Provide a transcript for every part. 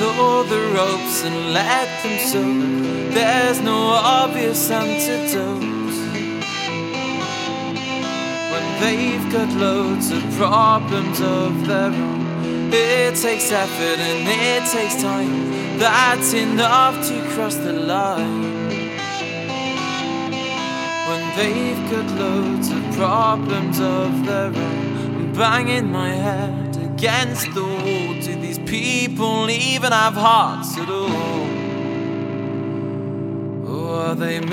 all the ropes and let them soak. There's no obvious antidote when they've got loads of problems of their own. It takes effort and it takes time. That's enough to cross the line. When they've got loads of problems of their own. I'm banging my head against the wall. Do these people even have hearts at all? Or are they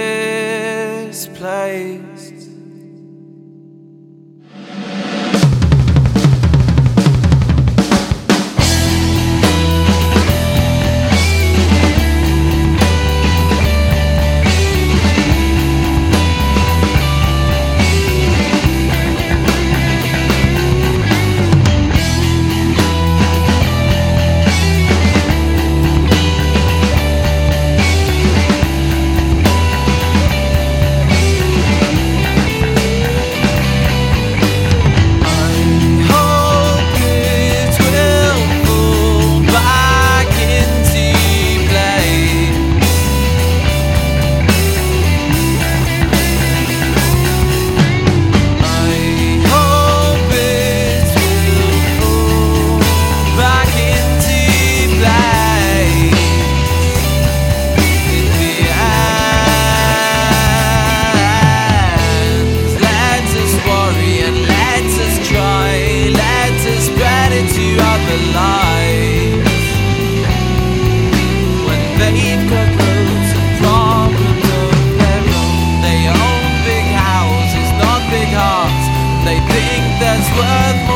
misplaced? They've got loads of problems of their own. They own big houses, not big hearts. They think that's worth more.